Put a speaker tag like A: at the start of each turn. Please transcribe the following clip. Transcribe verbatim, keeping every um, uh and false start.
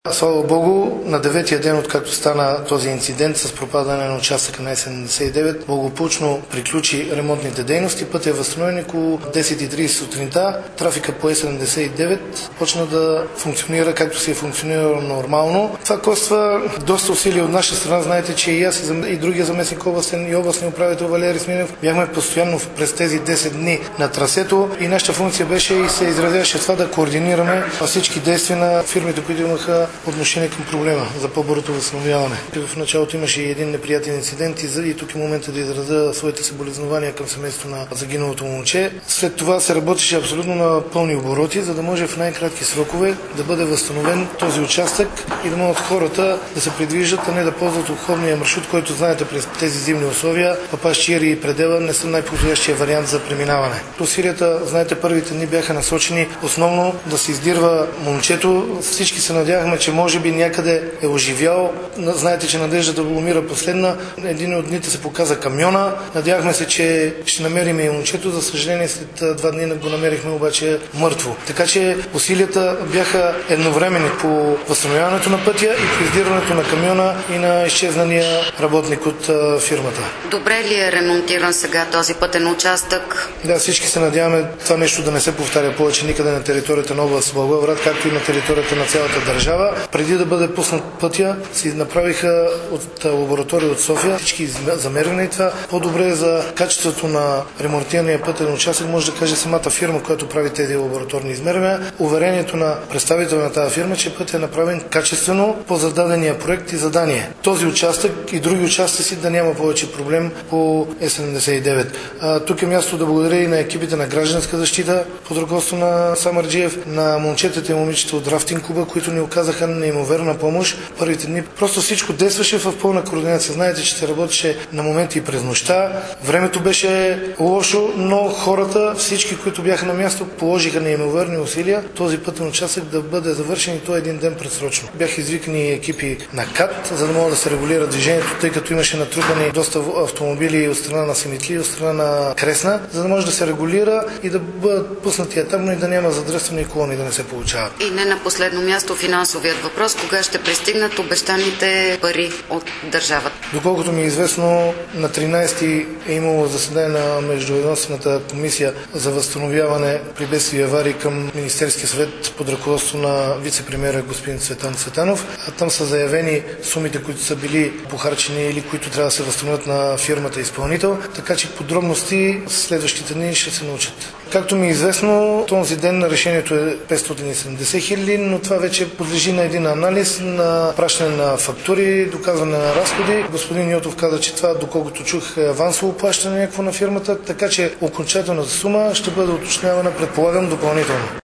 A: Слава Богу, на деветия ден, откакто стана този инцидент с пропадане на участъка на Е седемдесет и девет, благополучно приключи ремонтните дейности. Път е възстановен около десет и тридесет сутринта. Трафика по Е седемдесет и девет почна да функционира както си е функционирало нормално. Това коства доста усилия от наша страна. Знаете, че и аз и другия заместник областен и областен управител Валери Смилев бяхме постоянно през тези десет дни на трасето и нашата функция беше и се изразяваше това да координираме всички действия на фирмите, които имаха отношение към проблема за по-бързото възстановяване. В началото имаше и един неприятен инцидент и, и тук е момента да изразя своите съболезнования към семейството на загиналото момче. След това се работеше абсолютно на пълни обороти, за да може в най-кратки срокове да бъде възстановен този участък и да могат хората да се придвижат, а не да ползват обходния маршрут, който знаете през тези зимни условия. Папаш Чиери и предела не са най-подходящия вариант за преминаване. Усилията, знаете, първите дни бяха насочени основно да се издирва момчето. Всички се надявахме, че може би някъде е оживял. Знаете, че надеждата умира последна. Един от дните се показа камиона. Надявахме се, че ще намерим и момчето. За съжаление, след два дни го намерихме обаче мъртво. Така че усилията бяха едновременни по възстановяването на пътя и по издирването на камиона и на изчезналия работник от фирмата.
B: Добре ли е ремонтиран сега този пътен участък?
A: Да, всички се надяваме това нещо да не се повтаря повече никъде на територията на област Благоевград, както и на територията на цялата държава. Преди да бъде пуснат пътя, си направиха от лаборатория от София всички замервания и това по-добре за качеството на ремонтирания пътен участък може да каже самата фирма, която прави тези лабораторни измервания. Уверението на представител на тази фирма, че пътят е направен качествено по зададения проект и задание. Този участък и други участъци да няма повече проблем по Е седемдесет и девет. А, тук е място да благодаря и на екипите на гражданска защита под ръководство на Самарджиев, на момчетата и момичета от рафтинг клуба, които ни оказаха неимоверна помощ. Първите дни просто всичко действаше в пълна координация. Знаете, че се работеше на моменти и през нощта. Времето беше лошо, но хората, всички, които бяха на място, положиха неимоверни усилия този пътен участък да бъде завършен и то един ден предсрочно. Бяха извикани екипи на КАТ, за да могат да се регулира движението, тъй като имаше натрупани доста автомобили от страна на Симитли, от страна на Кресна, за да може да се регулира и да бъдат пуснати етапно и да няма задръствани колони да не се получават.
B: И не на последно място финансовият въпрос, кога ще пристигнат обещаните пари от държавата?
A: Доколкото ми е известно, на тринадесети е имало заседание на Междуведомствената комисия за възстановяване при бедствия и аварии към Министерския съвет под ръководство на вице-премиера господин Цветан Цветанов. А там са заявени сумите, които са били похарчени или които трябва да се възстановят на фирмата изпълнител, така че подробности следващите дни ще се научат. Както ми е известно, този ден решението е петстотин и седемдесет хиляди, но това вече подлежи на един анализ, на пращане на фактури, доказване на разходи. Господин Йотов каза, че това, доколкото чух, е авансово плащане някакво на фирмата, така че окончателната сума ще бъде уточнявана, предполагам, допълнително.